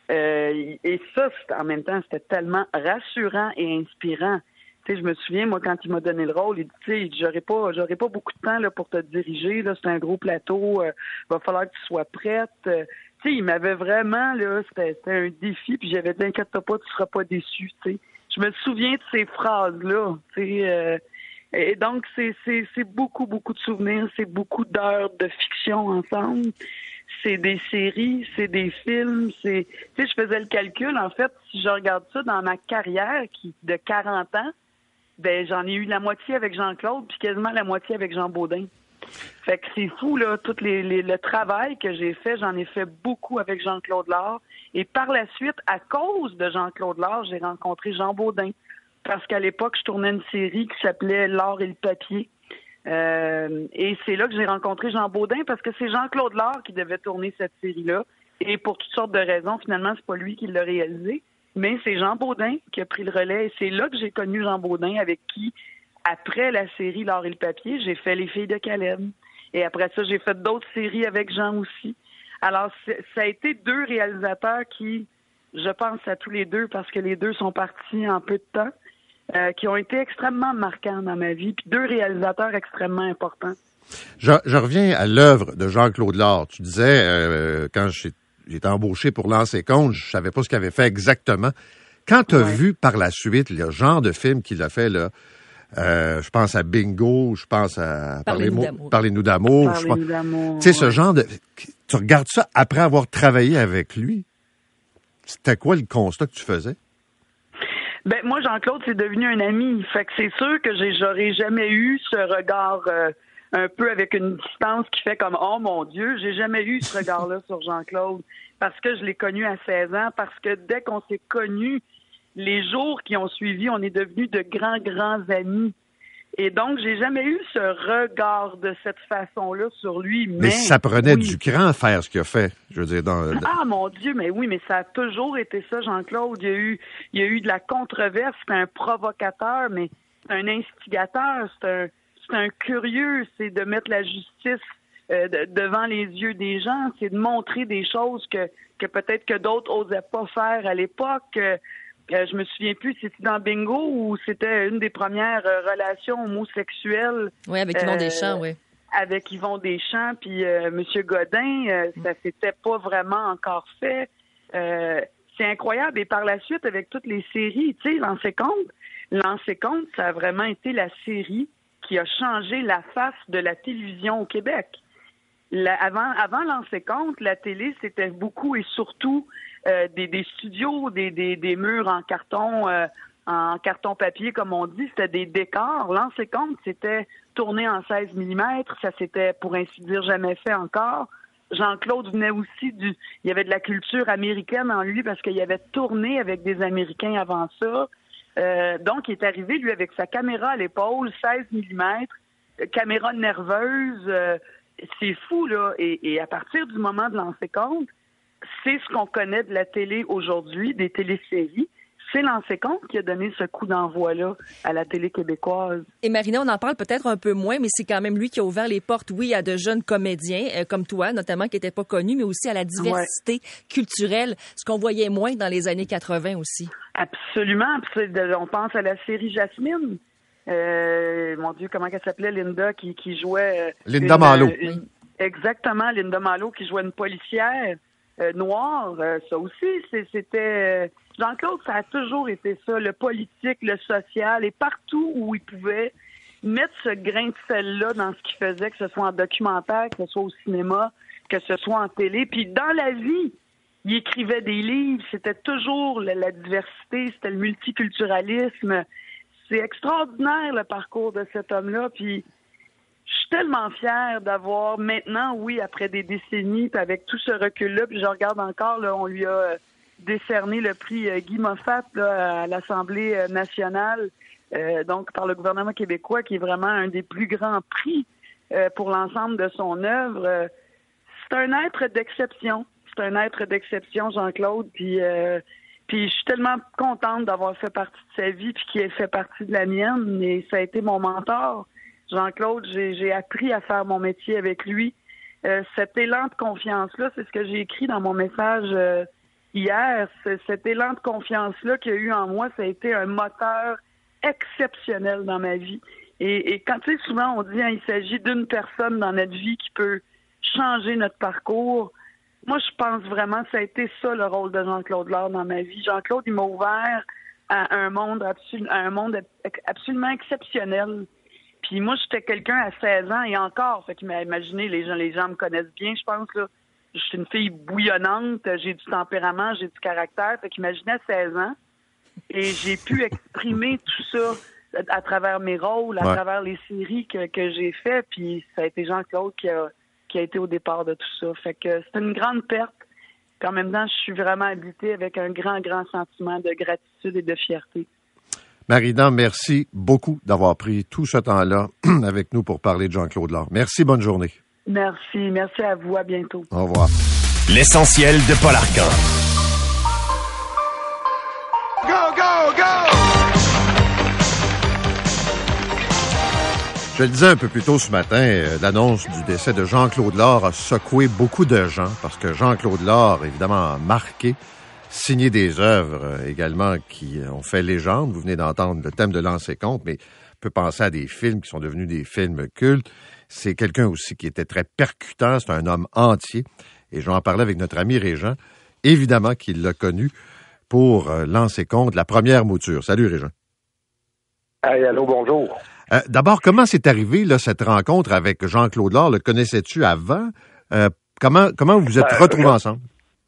Et ça, en même temps, c'était tellement rassurant et inspirant. Tu sais, je me souviens, moi, quand il m'a donné le rôle, il dit, tu sais, j'aurais pas beaucoup de temps là, pour te diriger. Là, c'est un gros plateau. Va falloir que tu sois prête. Tu sais, il m'avait vraiment, là, c'était un défi. Puis j'avais dit, inquiète-toi pas, tu seras pas déçu. Tu sais, je me souviens de ces phrases-là. Tu sais, et donc c'est beaucoup, beaucoup de souvenirs. C'est beaucoup d'heures de fiction ensemble. C'est des séries, c'est des films, tu sais, je faisais le calcul, en fait, si je regarde ça dans ma carrière de 40 ans, ben j'en ai eu la moitié avec Jean-Claude, puis quasiment la moitié avec Jean Baudin. Fait que c'est fou, là, tout le travail que j'ai fait, j'en ai fait beaucoup avec Jean-Claude Lard, et par la suite, à cause de Jean-Claude Lard, j'ai rencontré Jean Baudin, parce qu'à l'époque, je tournais une série qui s'appelait L'Art et le papier. Et c'est là que j'ai rencontré Jean Baudin parce que c'est Jean-Claude Lard qui devait tourner cette série-là. Et pour toutes sortes de raisons, finalement, c'est pas lui qui l'a réalisé. Mais c'est Jean Baudin qui a pris le relais. Et c'est là que j'ai connu Jean Baudin avec qui, après la série L'Art et le papier, j'ai fait Les Filles de Caleb. Et après ça, j'ai fait d'autres séries avec Jean aussi. Alors, ça a été deux réalisateurs qui, je pense à tous les deux parce que les deux sont partis en peu de temps. Qui ont été extrêmement marquants dans ma vie, puis deux réalisateurs extrêmement importants. Je reviens à l'œuvre de Jean-Claude Lard. Tu disais, quand j'étais embauché pour Lancer Compte, je savais pas ce qu'il avait fait exactement. Quand tu as vu par la suite le genre de film qu'il a fait, là, je pense à Bingo, je pense à Parlez-nous d'amour. Tu sais, ce genre de... Tu regardes ça après avoir travaillé avec lui. C'était quoi le constat que tu faisais? Ben moi, Jean-Claude, c'est devenu un ami. Fait que c'est sûr que j'aurais jamais eu ce regard un peu avec une distance qui fait comme « Oh mon Dieu », j'ai jamais eu ce regard-là sur Jean-Claude parce que je l'ai connu à 16 ans, parce que dès qu'on s'est connus, les jours qui ont suivi, on est devenus de grands amis. Et donc, j'ai jamais eu ce regard de cette façon-là sur lui. Mais ça prenait du cran à faire ce qu'il a fait. Je veux dire, Ah, mon Dieu, mais oui, mais ça a toujours été ça, Jean-Claude. Il y a eu de la controverse. C'est un provocateur, mais c'est un instigateur. C'est un curieux. C'est de mettre la justice devant les yeux des gens. C'est de montrer des choses que peut-être que d'autres osaient pas faire à l'époque. Je me souviens plus si c'était dans Bingo ou c'était une des premières relations homosexuelles. Oui, avec Yvon Deschamps, oui. Avec Yvon Deschamps, puis M. Godin, ça s'était pas vraiment encore fait. C'est incroyable. Et par la suite, avec toutes les séries, tu sais, Lancer Compte, ça a vraiment été la série qui a changé la face de la télévision au Québec. Avant Lancer Compte, la télé, c'était beaucoup et surtout des studios, des murs en carton papier, comme on dit, c'était des décors. Lancer Compte, c'était tourné en 16 mm, ça s'était, pour ainsi dire, jamais fait encore. Jean-Claude venait aussi il y avait de la culture américaine en lui parce qu'il avait tourné avec des Américains avant ça. Donc, il est arrivé, lui, avec sa caméra à l'épaule, 16 mm, caméra nerveuse, c'est fou, là. Et à partir du moment de Lancer Compte, c'est ce qu'on connaît de la télé aujourd'hui, des téléséries. C'est Lancer Compte qui a donné ce coup d'envoi-là à la télé québécoise. Et Marina, on en parle peut-être un peu moins, mais c'est quand même lui qui a ouvert les portes, oui, à de jeunes comédiens, comme toi, notamment, qui n'étaient pas connus, mais aussi à la diversité culturelle, ce qu'on voyait moins dans les années 80 aussi. Absolument. On pense à la série Jasmine. Mon Dieu, comment elle s'appelait, Linda, qui jouait... Linda Malo. Exactement, Linda Malo, qui jouait une policière noire. Ça aussi, c'était... Jean-Claude, ça a toujours été ça, le politique, le social, et partout où il pouvait mettre ce grain de sel-là dans ce qu'il faisait, que ce soit en documentaire, que ce soit au cinéma, que ce soit en télé. Puis dans la vie, il écrivait des livres, c'était toujours la diversité, c'était le multiculturalisme. C'est extraordinaire, le parcours de cet homme-là, puis je suis tellement fière d'avoir maintenant, oui, après des décennies, puis avec tout ce recul-là, puis je regarde encore, là, on lui a décerné le prix Guy Moffat là, à l'Assemblée nationale, donc par le gouvernement québécois, qui est vraiment un des plus grands prix pour l'ensemble de son œuvre. C'est un être d'exception. C'est un être d'exception, Jean-Claude, puis je suis tellement contente d'avoir fait partie de sa vie puis qu'il ait fait partie de la mienne, et ça a été mon mentor. Jean-Claude, j'ai appris à faire mon métier avec lui. Cet élan de confiance-là, c'est ce que j'ai écrit dans mon message hier. Cet élan de confiance-là qu'il y a eu en moi, ça a été un moteur exceptionnel dans ma vie. Et quand, tu sais, souvent on dit, il s'agit d'une personne dans notre vie qui peut changer notre parcours. Moi, je pense vraiment que ça a été ça le rôle de Jean-Claude Lard dans ma vie. Jean-Claude, il m'a ouvert à un monde absolument exceptionnel. Puis moi, j'étais quelqu'un à 16 ans et encore, fait qu'il m'a imaginé, les gens me connaissent bien, je pense, là. Je suis une fille bouillonnante, j'ai du tempérament, j'ai du caractère, fait qu'imaginez à 16 ans. Et j'ai pu exprimer tout ça à travers mes rôles, à travers les séries que j'ai fait, puis ça a été Jean-Claude qui a été au départ de tout ça. Fait que c'est une grande perte. Puis en même temps, je suis vraiment habitée avec un grand, grand sentiment de gratitude et de fierté. Marie-Dan, merci beaucoup d'avoir pris tout ce temps-là avec nous pour parler de Jean-Claude Lard. Merci, bonne journée. Merci. Merci à vous. À bientôt. Au revoir. L'essentiel de Paul Arcan. Go, go, go! Je le disais un peu plus tôt ce matin, l'annonce du décès de Jean-Claude Lard a secoué beaucoup de gens parce que Jean-Claude Lard, évidemment, a marqué, signé des œuvres également qui ont fait légende. Vous venez d'entendre le thème de Lancer Compte, mais on peut penser à des films qui sont devenus des films cultes. C'est quelqu'un aussi qui était très percutant, c'est un homme entier. Et je vais en parler avec notre ami Régent. Évidemment qu'il l'a connu pour Lancer Compte, la première mouture. Salut Régent. Hey, allô, bonjour. D'abord, comment c'est arrivé là, cette rencontre avec Jean-Claude Lard? Le connaissais-tu avant? Comment vous vous êtes retrouvés ensemble?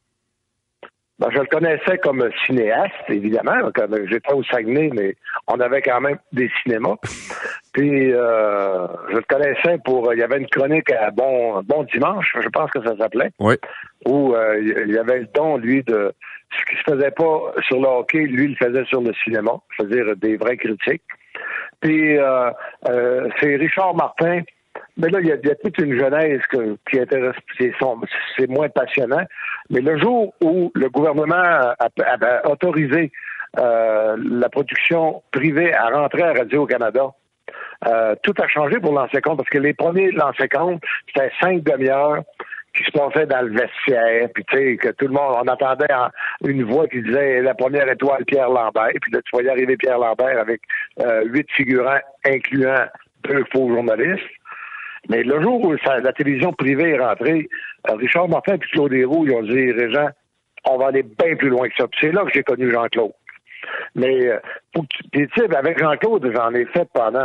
Je le connaissais comme cinéaste, évidemment. J'étais au Saguenay, mais on avait quand même des cinémas. Puis, je le connaissais il y avait une chronique à Bon Dimanche, je pense que ça s'appelait. Oui. Où il y avait le don, lui, de ce qui se faisait pas sur le hockey, lui, il le faisait sur le cinéma. C'est-à-dire des vraies critiques. Puis, c'est Richard Martin. Mais là, il y a toute une genèse qui intéresse, c'est moins passionnant. Mais le jour où le gouvernement a autorisé la production privée à rentrer à Radio-Canada, tout a changé pour Lancer Compte, parce que les premiers Lancer Compte, c'était 5 demi-heures qui se passaient dans le vestiaire, puis tu sais, que tout le monde, on entendait une voix qui disait la première étoile, Pierre Lambert, puis là, tu voyais arriver Pierre Lambert avec 8 figurants, incluant 2 faux journalistes. Mais le jour où la télévision privée est rentrée, Richard Martin et Claude Héroux, ils ont dit, Régent, on va aller bien plus loin que ça. Puis c'est là que j'ai connu Jean-Claude. Mais, tu sais, avec Jean-Claude, j'en ai fait pendant,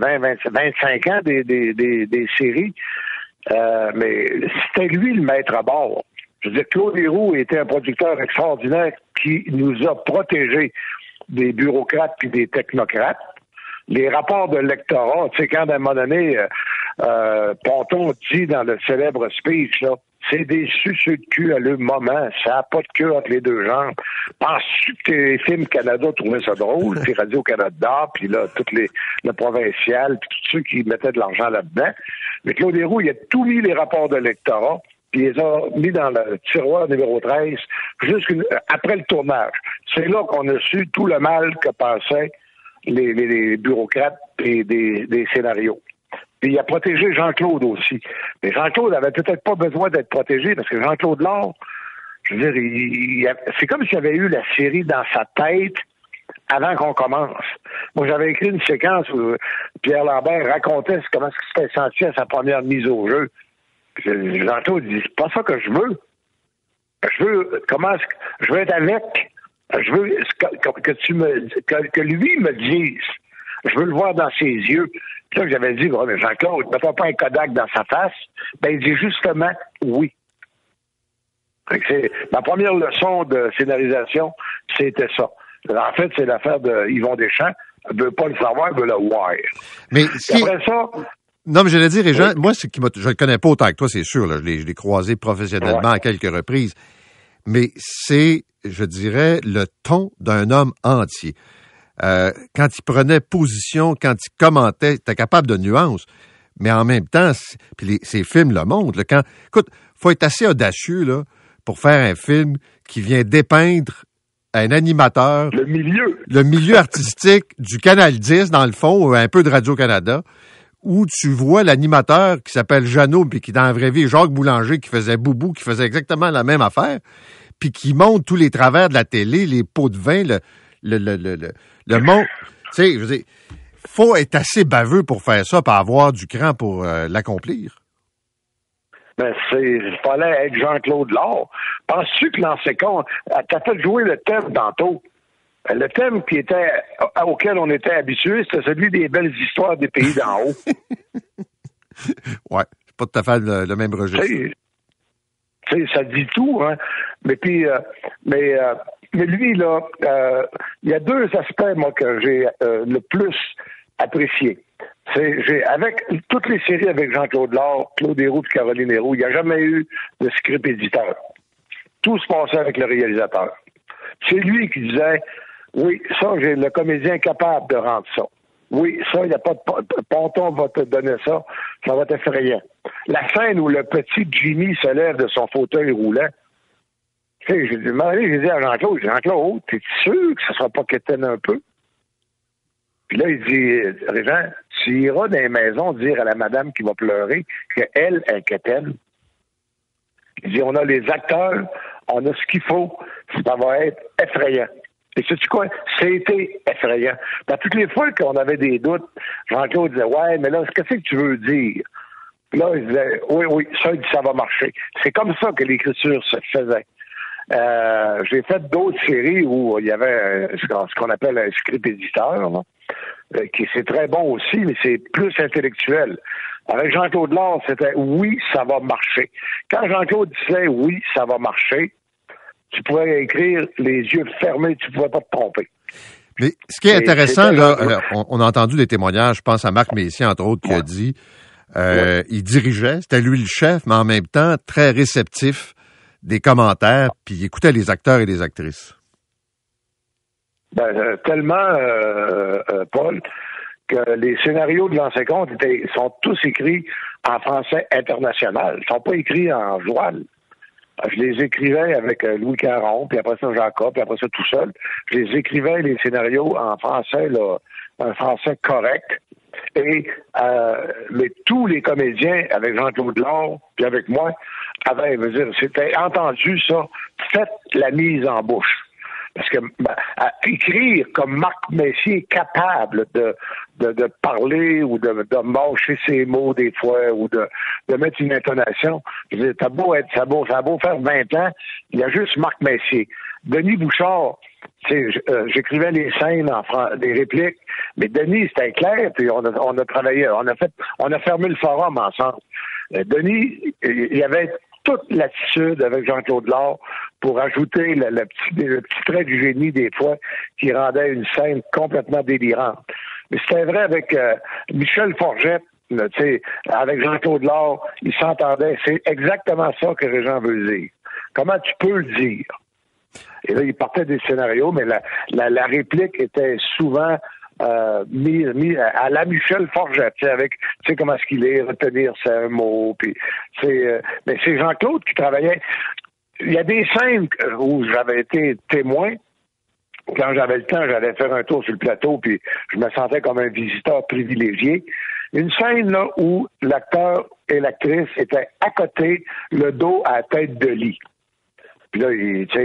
25 ans des séries. Mais c'était lui le maître à bord. Je veux dire, Claude Héroux était un producteur extraordinaire qui nous a protégés des bureaucrates puis des technocrates. Les rapports de lectorat, tu sais, quand à un moment donné, Ponton dit dans le célèbre speech, là, c'est des suceux de cul à le moment, ça n'a pas de queue entre les deux jambes. Penses-tu que Téléfilm Canada trouvaient ça drôle, puis Radio-Canada, puis là, le provincial, puis tous ceux qui mettaient de l'argent là-dedans. Mais Claude Héroux, il a tout mis les rapports de lectorat, puis il les a mis dans le tiroir numéro 13, après le tournage. C'est là qu'on a su tout le mal que pensaient les bureaucrates et des scénarios. Puis il a protégé Jean-Claude aussi. Mais Jean-Claude avait peut-être pas besoin d'être protégé parce que Jean-Claude Lard, je veux dire, c'est comme s'il avait eu la série dans sa tête avant qu'on commence. Moi, j'avais écrit une séquence où Pierre Lambert racontait comment il s'était senti à sa première mise au jeu. Puis Jean-Claude dit, c'est pas ça que je veux. Je veux être avec. Je veux que lui me dise. Je veux le voir dans ses yeux. Puis là, j'avais dit, mais Jean-Claude, ne mets pas un Kodak dans sa face. Ben, il dit justement oui. C'est ma première leçon de scénarisation, c'était ça. En fait, c'est l'affaire de Yvon Deschamps. Il ne veut pas le savoir, il veut le voir. Mais après ça... Non, mais j'allais dire, Régent, moi, je le connais pas autant que toi, c'est sûr. Là, je l'ai croisé professionnellement à quelques reprises. Mais c'est je dirais, le ton d'un homme entier. Quand il prenait position, quand il commentait, il était capable de nuances. Mais en même temps, puis ces films le montrent. Là, écoute, faut être assez audacieux là, pour faire un film qui vient dépeindre un animateur. Le milieu artistique du Canal 10, dans le fond, ou un peu de Radio-Canada, où tu vois l'animateur qui s'appelle Jeannot, puis qui, dans la vraie vie, est Jacques Boulanger, qui faisait Boubou, qui faisait exactement la même affaire, puis qui montre tous les travers de la télé, les pots de vin, le monde. Tu sais, je veux dire, faut être assez baveux pour faire ça, pour avoir du cran pour l'accomplir. Ben, il fallait être Jean-Claude Lard. Penses-tu que l'enseignement, t'as fait jouer le thème tantôt? Le thème auquel on était habitué, c'était celui des belles histoires des pays d'en haut. Ouais, c'est pas tout à fait le même registre. Tu sais, ça dit tout, hein. Mais lui, là, il y a deux aspects, moi, que j'ai le plus apprécié. Avec toutes les séries avec Jean-Claude Lard, Claude Héroux et Caroline Héroux, il n'y a jamais eu de script éditeur. Tout se passait avec le réalisateur. C'est lui qui disait, oui, ça, j'ai le comédien capable de rendre ça. Oui, ça, il n'y a pas de Ponton va te donner ça, ça va être effrayant. La scène où le petit Jimmy se lève de son fauteuil roulant, tu sais, j'ai dit à Jean-Claude, t'es sûr que ça ne sera pas quétaine un peu? Puis là, il dit, Régent, tu iras dans les maisons dire à la madame qui va pleurer qu'elle est quétaine. Il dit, on a les acteurs, on a ce qu'il faut, ça va être effrayant. Et sais-tu quoi? C'était effrayant. Dans toutes les fois qu'on avait des doutes, Jean-Claude disait, ouais, mais là, qu'est-ce que tu veux dire? Puis là, il disait, oui, ça va marcher. C'est comme ça que l'écriture se faisait. J'ai fait d'autres séries où il y avait ce qu'on appelle un script éditeur, là, qui c'est très bon aussi, mais c'est plus intellectuel. Avec Jean-Claude Lard, c'était oui, ça va marcher. Quand Jean-Claude disait oui, ça va marcher, tu pouvais écrire les yeux fermés, tu ne pouvais pas te tromper. Mais ce qui est intéressant, là, on a entendu des témoignages, je pense à Marc Messier, entre autres, qui a dit il dirigeait, c'était lui le chef, mais en même temps, très réceptif des commentaires, puis il écoutait les acteurs et les actrices. Tellement, Paul, que les scénarios de l'Ancien Compte sont tous écrits en français international. Ils ne sont pas écrits en joual. Je les écrivais avec Louis Caron, puis après ça Jacob, puis après ça tout seul. Je les écrivais, les scénarios, en français, là, un français correct. Mais tous les comédiens, avec Jean-Claude Lard, puis avec moi, c'était entendu ça, faites la mise en bouche. Parce que écrire comme Marc Messier est capable de parler ou de mâcher ses mots des fois ou de mettre une intonation, ça a beau faire 20 ans, il y a juste Marc Messier. Denis Bouchard, j'écrivais les scènes des répliques, mais Denis, c'était clair, puis on a travaillé, on a fermé le forum ensemble. Denis, il y avait toute l'attitude avec Jean-Claude Lard pour ajouter le petit trait du génie des fois qui rendait une scène complètement délirante. Mais c'était vrai avec Michel Forgette, avec Jean-Claude Lard, il s'entendait. C'est exactement ça que Régent veut dire. Comment tu peux le dire? Et là, il partait des scénarios, mais la réplique était souvent mis à la Michel Forgette, avec, tu sais comment est-ce qu'il est, retenir ses mots, puis mais c'est Jean-Claude qui travaillait. Il y a des scènes où j'avais été témoin. Quand j'avais le temps, j'allais faire un tour sur le plateau, puis je me sentais comme un visiteur privilégié. Une scène là où l'acteur et l'actrice étaient à côté, le dos à la tête de lit. Puis là,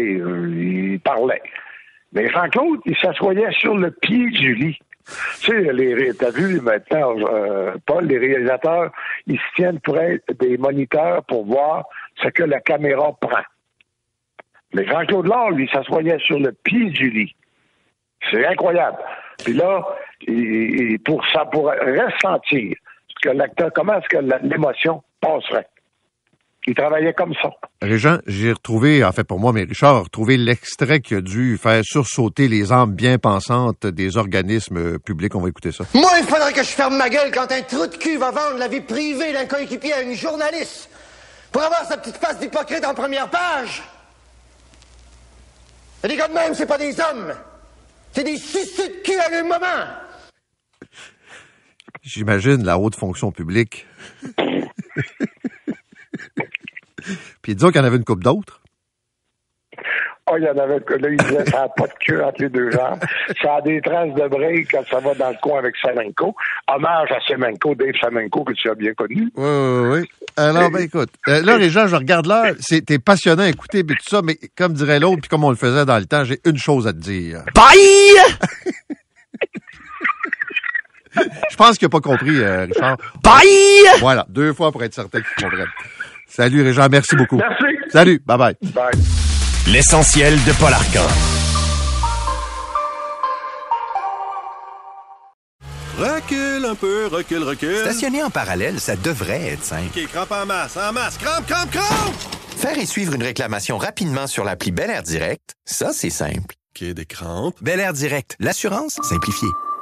il parlait. Mais Jean-Claude, il s'assoyait sur le pied du lit. Tu sais, t'as vu maintenant, Paul, les réalisateurs, ils se tiennent près des moniteurs pour voir ce que la caméra prend. Mais Jean-Claude Lard, lui, s'assoyait sur le pied du lit. C'est incroyable. Puis là, pour ressentir que l'acteur, comment est-ce que l'émotion passerait. Il travaillait comme ça. Régent, j'ai retrouvé, en fait pour moi, mais Richard a retrouvé l'extrait qui a dû faire sursauter les âmes bien pensantes des organismes publics. On va écouter ça. Moi, il faudrait que je ferme ma gueule quand un trou de cul va vendre la vie privée d'un coéquipier à une journaliste pour avoir sa petite face d'hypocrite en première page. Et les gars de même, c'est pas des hommes. C'est des suceux de cul à un moment. J'imagine la haute fonction publique. Puis disons qu'il y en avait une couple d'autres. Oh, il y en avait, là, il disait, ça n'a pas de queue entre les deux jambes. Ça a des traces de break quand ça va dans le coin avec Semenko. Hommage à Semenko, Dave Semenko, que tu as bien connu. Oui. Alors, ben, écoute. Là, Régent, je regarde l'heure. T'es passionnant à écouter, puis tout ça, mais comme dirait l'autre, puis comme on le faisait dans le temps, j'ai une chose à te dire. Bye! Je pense qu'il n'a pas compris, Richard. Bye! Voilà, 2 fois pour être certain qu'il comprenne. Salut, Régent, merci beaucoup. Merci. Salut, bye-bye. Bye. L'essentiel de Paul Arcan. Recule un peu, recule. Stationner en parallèle, ça devrait être simple. OK, crampe en masse, crampe! Faire et suivre une réclamation rapidement sur l'appli Bel Air Direct, ça, c'est simple. OK, des crampes. Bel Air Direct, l'assurance simplifiée.